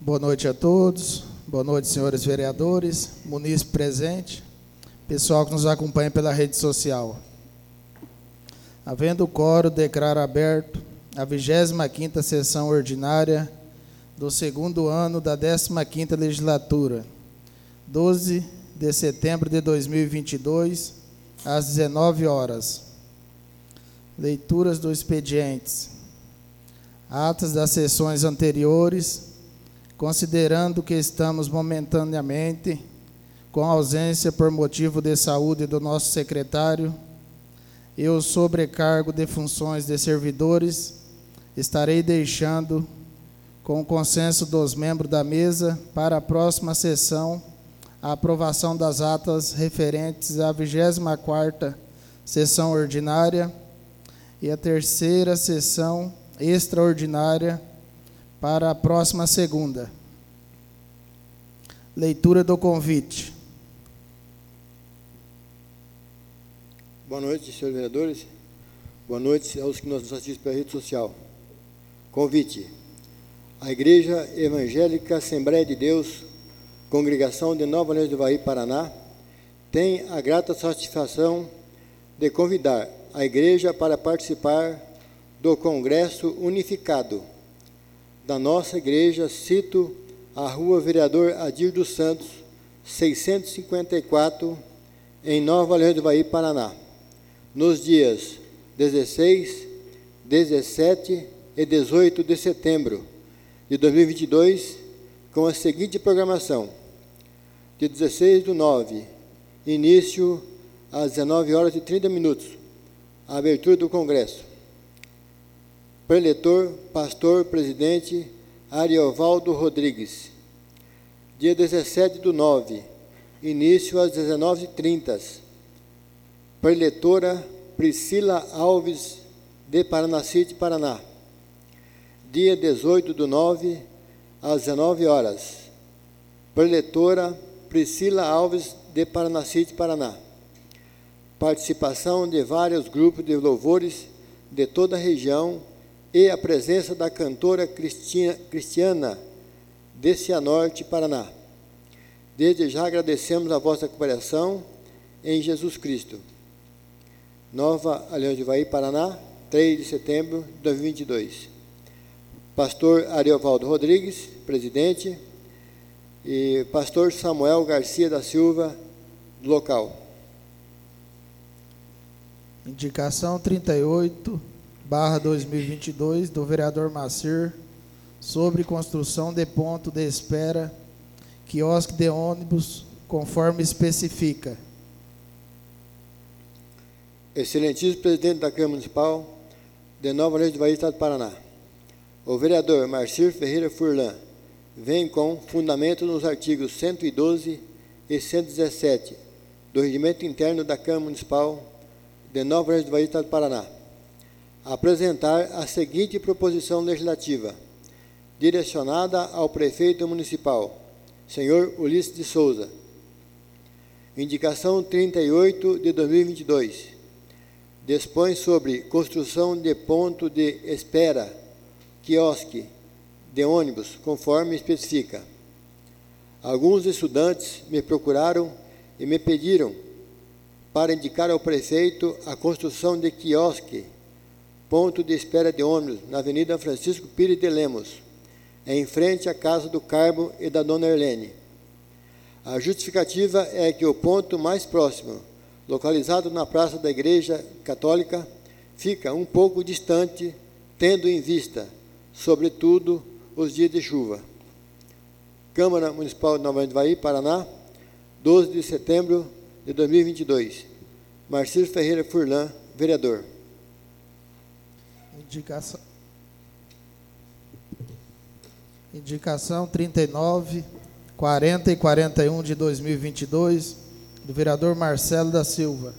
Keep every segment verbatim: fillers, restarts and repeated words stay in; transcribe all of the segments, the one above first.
Boa noite a todos, boa noite, senhores vereadores, munícipe presente, pessoal que nos acompanha pela rede social. Havendo quórum, declaro aberto a vigésima quinta sessão ordinária do segundo ano da décima quinta legislatura, doze de setembro de dois mil e vinte e dois, às dezenove horas. Leituras dos expedientes. Atas das sessões anteriores, considerando que estamos momentaneamente com ausência por motivo de saúde do nosso secretário, e o sobrecargo de funções de servidores, estarei deixando, com o consenso dos membros da mesa, para a próxima sessão, a aprovação das atas referentes à vigésima quarta sessão ordinária e a terceira sessão extraordinária para a próxima segunda. Leitura do convite. Boa noite, senhores vereadores. Boa noite aos que nos assistem pela rede social. Convite. A Igreja Evangélica Assembleia de Deus, Congregação de Nova Aliança do Ivaí, Paraná, tem a grata satisfação de convidar a Igreja para participar do Congresso Unificado da nossa Igreja, cito a Rua Vereador Adir dos Santos, seiscentos e cinquenta e quatro, em Nova Aliança do Ivaí, Paraná, nos dias dezesseis, dezessete e dezoito de setembro de dois mil e vinte e dois, com a seguinte programação: de dezesseis do nove, início às dezenove horas e trinta minutos, a abertura do Congresso. Preletor, pastor, presidente, Ariovaldo Rodrigues. Dia dezessete do nove, início às dezenove e trinta. Preletora Priscila Alves, de Paranacite, Paraná. Dia dezoito do nove, às dezenove horas. Preletora Priscila Alves, de Paranacite, Paraná. Participação de vários grupos de louvores de toda a região e a presença da cantora Cristina, Cristiana, de Cianorte, Paraná. Desde já agradecemos a vossa cooperação em Jesus Cristo. Nova Aliança do Ivaí, Paraná, três de setembro de dois mil e vinte e dois. Pastor Ariovaldo Rodrigues, presidente, e pastor Samuel Garcia da Silva, do local. Indicação trinta e oito, barra dois mil e vinte e dois, do vereador Macir, sobre construção de ponto de espera, quiosque de ônibus, conforme especifica. Excelentíssimo presidente da Câmara Municipal de Nova Aliança do Ivaí, Estado do Paraná, o vereador Marcir Ferreira Furlan vem com fundamento nos artigos cento e doze e cento e dezessete do Regimento Interno da Câmara Municipal de Nova Aliança do Ivaí, Estado do Paraná, apresentar a seguinte proposição legislativa, direcionada ao prefeito municipal, senhor Ulisses de Souza. Indicação trinta e oito de dois mil e vinte e dois. Dispõe sobre construção de ponto de espera, quiosque de ônibus, conforme especifica. Alguns estudantes me procuraram e me pediram para indicar ao prefeito a construção de quiosque, ponto de espera de ônibus, na Avenida Francisco Pires de Lemos, em frente à Casa do Carmo e da Dona Erlene. A justificativa é que o ponto mais próximo, localizado na Praça da Igreja Católica, fica um pouco distante, tendo em vista, sobretudo, os dias de chuva. Câmara Municipal de Nova Aliança do Ivaí, Paraná, doze de setembro de dois mil e vinte e dois. Marcir Ferreira Furlan, vereador. Indicação. Indicação trinta e nove, quarenta e quarenta e um de dois mil e vinte e dois, do vereador Marcelo da Silva.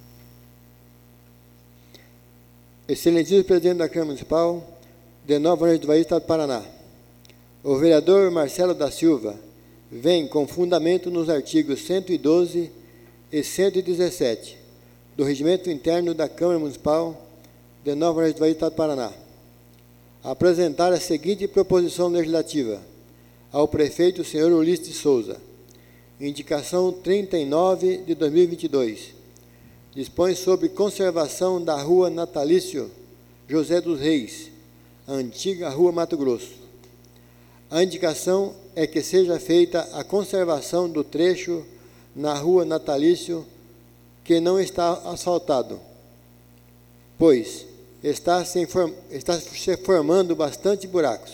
Excelentíssimo presidente da Câmara Municipal de Nova Aliança do Ivaí, Estado do Paraná, o vereador Marcelo da Silva vem com fundamento nos artigos cento e doze e cento e dezessete do Regimento Interno da Câmara Municipal de Nova Aliança do Ivaí, Estado do Paraná, apresentar a seguinte proposição legislativa, ao prefeito senhor Ulisses de Souza. Indicação trinta e nove de dois mil e vinte e dois. Dispõe sobre conservação da Rua Natalício José dos Reis, a antiga Rua Mato Grosso. A indicação é que seja feita a conservação do trecho na Rua Natalício que não está asfaltado, pois está se, inform, está se formando bastante buracos.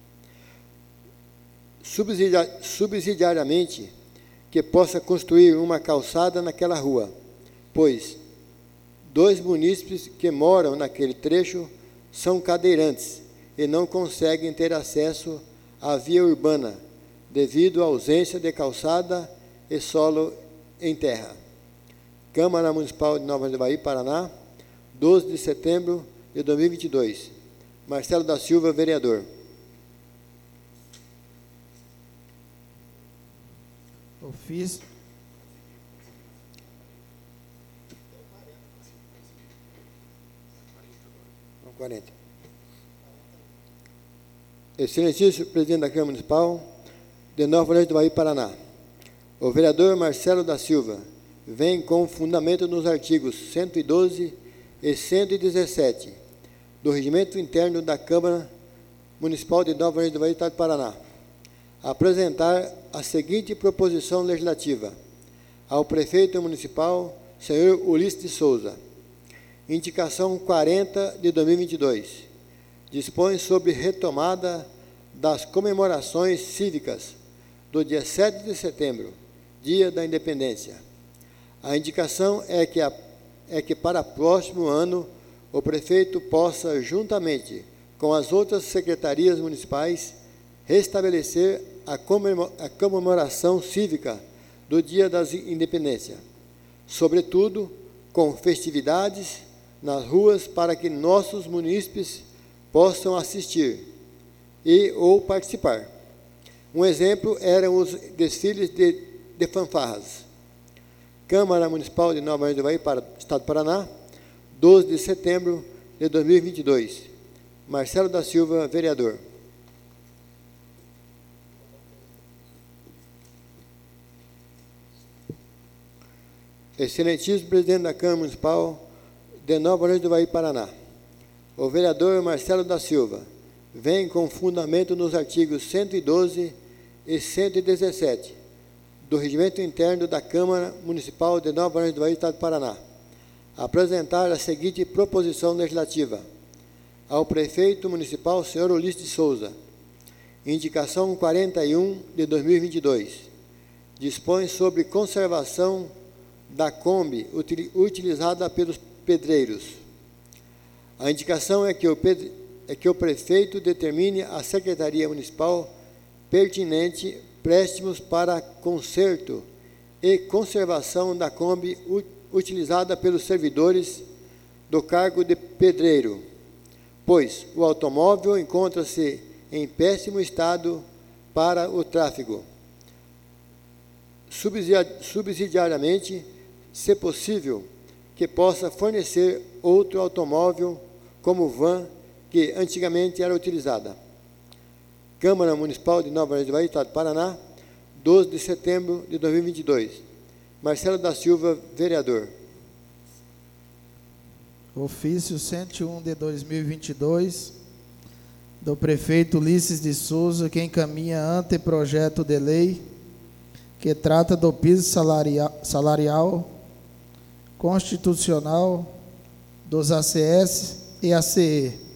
Subsidia, subsidiariamente, que possa construir uma calçada naquela rua, pois dois munícipes que moram naquele trecho são cadeirantes e não conseguem ter acesso à via urbana, devido à ausência de calçada e solo em terra. Câmara Municipal de Nova de Bahia, Paraná, doze de setembro de dois mil e vinte e dois. Marcelo da Silva, vereador. Ofício. quarenta. Excelentíssimo presidente da Câmara Municipal de Nova Leite do Bahia, Paraná. O vereador Marcelo da Silva vem com fundamento nos artigos cento e doze e cento e dezessete do Regimento Interno da Câmara Municipal de Nova Leite do Bahia, Estado do Paraná, apresentar a seguinte proposição legislativa ao prefeito municipal, senhor Ulisses de Souza. Indicação quarenta de dois mil e vinte e dois. Dispõe sobre retomada das comemorações cívicas do dia sete de setembro, Dia da Independência. A indicação é que, a, é que para próximo ano o prefeito possa, juntamente com as outras secretarias municipais, restabelecer a comemoração cívica do Dia da Independência, sobretudo com festividades nas ruas para que nossos munícipes possam assistir e ou participar. Um exemplo eram os desfiles de, de fanfarras. Câmara Municipal de Nova Leite do Bahia, para Estado do Paraná, doze de setembro de dois mil e vinte e dois. Marcelo da Silva, vereador. Excelentíssimo presidente da Câmara Municipal de Nova Leite do Bahia, Paraná. O vereador Marcelo da Silva vem com fundamento nos artigos cento e doze e cento e dezessete do Regimento Interno da Câmara Municipal de Nova Leite do Bahia, Estado do Paraná, apresentar a seguinte proposição legislativa ao prefeito municipal, senhor Ulisses de Souza. Indicação quarenta e um de dois mil e vinte e dois. Dispõe sobre conservação da Kombi utilizada pelos pedreiros. A indicação é que o, pedre, é que o prefeito determine à Secretaria Municipal pertinente préstimos para conserto e conservação da Kombi utilizada pelos servidores do cargo de pedreiro, pois o automóvel encontra-se em péssimo estado para o tráfego. Subsidiariamente, se possível, que possa fornecer outro automóvel como van que antigamente era utilizada. Câmara Municipal de Nova Leite do Bahia, Estado do Paraná, doze de setembro de dois mil e vinte e dois. Marcelo da Silva, vereador. Ofício cento e um de dois mil e vinte e dois, do prefeito Ulisses de Souza, que encaminha anteprojeto de lei que trata do piso salarial, salarial constitucional dos A C S e A C E.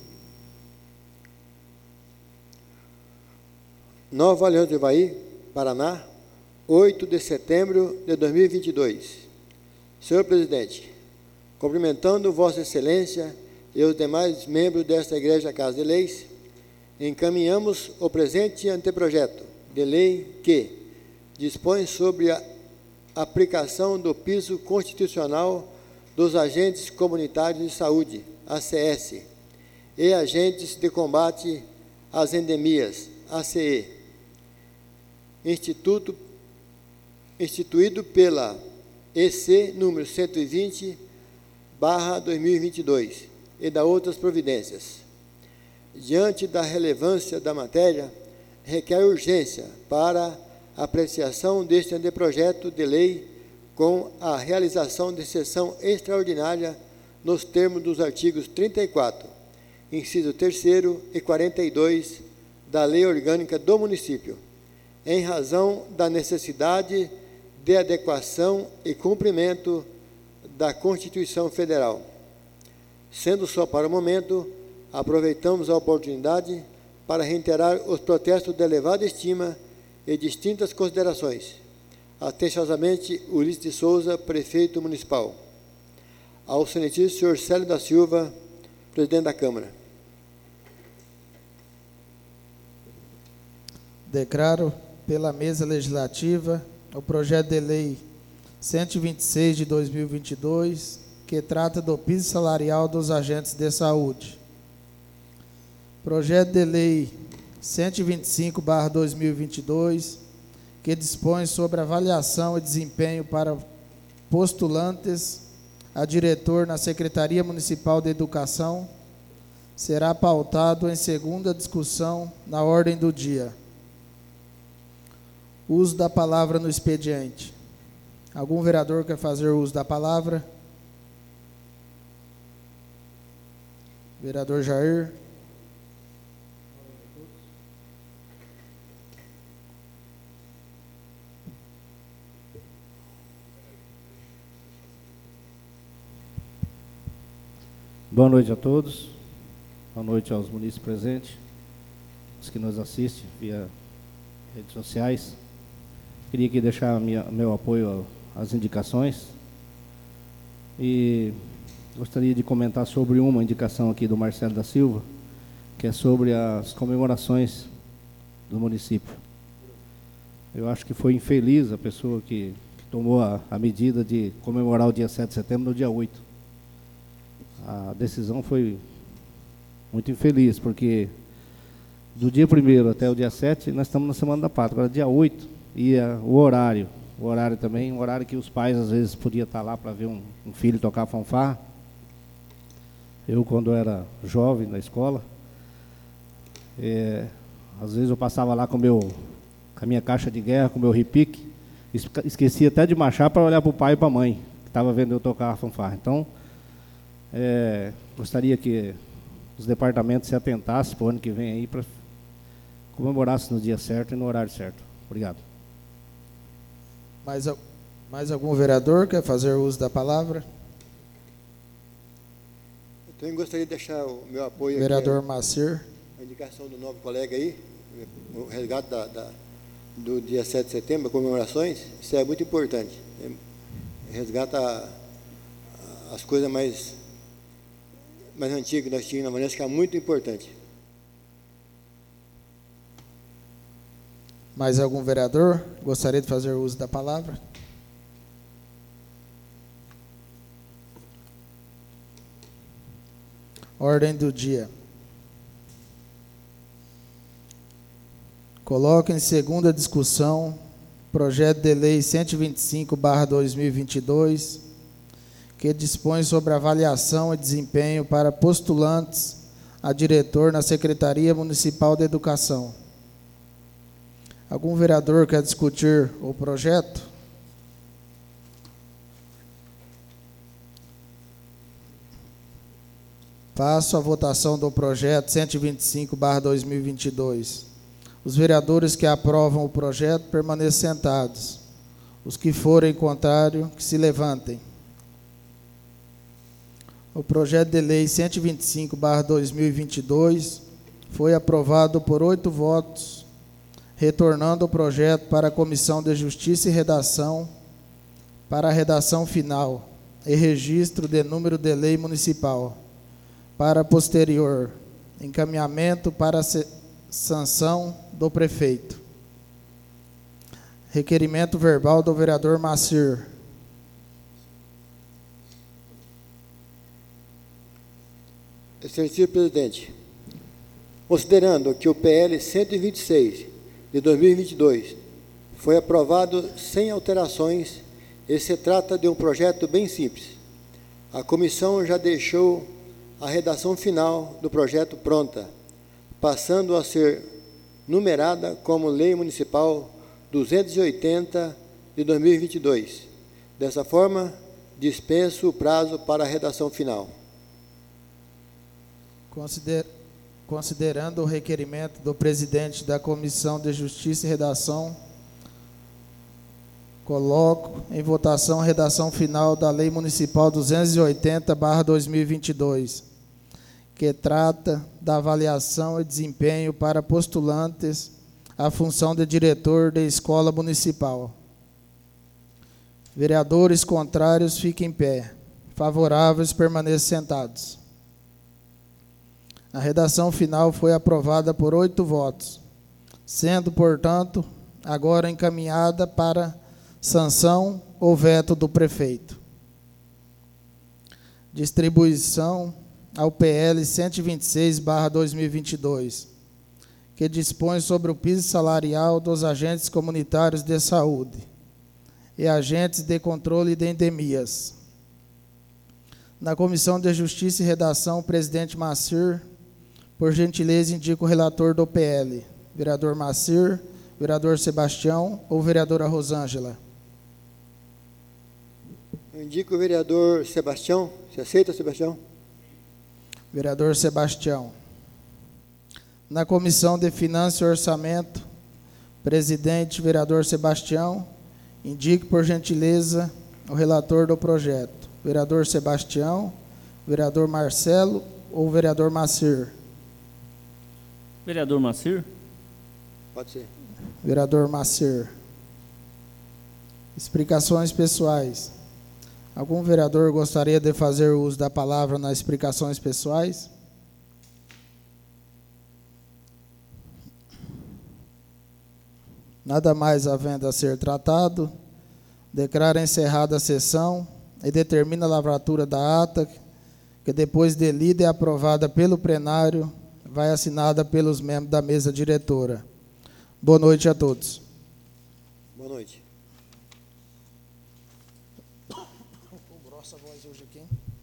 Nova Aliança do Ivaí, Paraná, oito de setembro de dois mil e vinte e dois. Senhor presidente, cumprimentando Vossa Excelência e os demais membros desta Igreja Casa de Leis, encaminhamos o presente anteprojeto de lei que dispõe sobre a aplicação do piso constitucional dos agentes comunitários de saúde, A C S, e agentes de combate às endemias, A C E, Instituto, instituído pela E C número cento e vinte, barra dois mil e vinte e dois, e da outras providências. Diante da relevância da matéria, requer urgência para apreciação deste anteprojeto de lei com a realização de sessão extraordinária nos termos dos artigos trinta e quatro, inciso terceiro e quarenta e dois da Lei Orgânica do Município, em razão da necessidade de adequação e cumprimento da Constituição Federal. Sendo só para o momento, aproveitamos a oportunidade para reiterar os protestos de elevada estima e distintas considerações. Atenciosamente, Ulisses de Souza, Prefeito Municipal. Ao excelentíssimo senhor Célio da Silva, Presidente da Câmara. Declaro pela Mesa Legislativa o projeto de lei cento e vinte e seis de dois mil e vinte e dois, que trata do piso salarial dos agentes de saúde. Projeto de lei cento e vinte e cinco barra dois mil e vinte e dois, que dispõe sobre avaliação e desempenho para postulantes a diretor na Secretaria Municipal de Educação, será pautado em segunda discussão na ordem do dia. Uso da palavra no expediente. Algum vereador quer fazer uso da palavra? Vereador Jair. Boa noite a todos, boa noite aos munícipes presentes, os que nos assistem via redes sociais. Queria aqui deixar minha, meu apoio às indicações e gostaria de comentar sobre uma indicação aqui do Marcelo da Silva, que é sobre as comemorações do município. Eu acho que foi infeliz a pessoa que, que tomou a, a medida de comemorar o dia sete de setembro no dia oito. A decisão foi muito infeliz, porque do dia primeiro até o dia sete, nós estamos na Semana da Pátria. Agora, dia oito, ia o horário, o horário também, um horário que os pais, às vezes, podiam estar lá para ver um, um filho tocar fanfarra. Eu, quando era jovem na escola, é, às vezes eu passava lá com, meu, com a minha caixa de guerra, com o meu repique, esquecia até de marchar para olhar para o pai e para a mãe, que estava vendo eu tocar a fanfarra. Então, É, gostaria que os departamentos se atentassem para o ano que vem aí para comemorassem no dia certo e no horário certo. Obrigado. Mais, mais algum vereador quer fazer uso da palavra? Eu também gostaria de deixar o meu apoio Vereador aqui, Macir. a indicação do novo colega aí, o resgate da, da, do dia sete de setembro, comemorações, isso é muito importante. Resgata a, as coisas mais mais antigo que nós tínhamos na Manense, que é muito importante. Mais algum vereador gostaria de fazer uso da palavra? Ordem do dia. Coloca em segunda discussão projeto de lei cento e vinte e cinco barra dois mil e vinte e dois, que dispõe sobre avaliação e desempenho para postulantes a diretor na Secretaria Municipal de Educação. Algum vereador quer discutir o projeto? Passo a votação do projeto cento e vinte e cinco barra dois mil e vinte e dois. Os vereadores que aprovam o projeto permaneçam sentados. Os que forem contrários, que se levantem. O projeto de lei cento e vinte e cinco barra dois mil e vinte e dois foi aprovado por oito votos, retornando o projeto para a Comissão de Justiça e Redação para a redação final e registro de número de lei municipal, para posterior encaminhamento para a sanção do prefeito. Requerimento verbal do vereador Macir. Excelentíssimo presidente, considerando que o P L cento e vinte e seis de dois mil e vinte e dois foi aprovado sem alterações e se trata de um projeto bem simples, a comissão já deixou a redação final do projeto pronta, passando a ser numerada como Lei Municipal duzentos e oitenta de dois mil e vinte e dois. Dessa forma, dispenso o prazo para a redação final. Consider, considerando o requerimento do presidente da Comissão de Justiça e Redação, coloco em votação a redação final da Lei Municipal duzentos e oitenta barra dois mil e vinte e dois, que trata da avaliação e desempenho para postulantes à função de diretor de escola municipal. Vereadores contrários, fiquem em pé. Favoráveis, permaneçam sentados. A redação final foi aprovada por oito votos, sendo, portanto, agora encaminhada para sanção ou veto do prefeito. Distribuição ao P L cento e vinte e seis barra dois mil e vinte e dois, que dispõe sobre o piso salarial dos agentes comunitários de saúde e agentes de controle de endemias. Na Comissão de Justiça e Redação, o presidente Macir, por gentileza, indica o relator do P L, vereador Macir, vereador Sebastião ou vereadora Rosângela. Eu indico o vereador Sebastião. Você aceita, Sebastião? Vereador Sebastião. Na Comissão de Finanças e Orçamento, presidente, vereador Sebastião, indique, por gentileza, o relator do projeto. Vereador Sebastião, vereador Marcelo ou vereador Macir? Vereador Macir? Pode ser. Vereador Macir. Explicações pessoais. Algum vereador gostaria de fazer uso da palavra nas explicações pessoais? Nada mais havendo a ser tratado, declara encerrada a sessão e determina a lavratura da ata, que depois de lida e aprovada pelo plenário, vai assinada pelos membros da mesa diretora. Boa noite a todos. Boa noite. Grossa voz hoje aqui.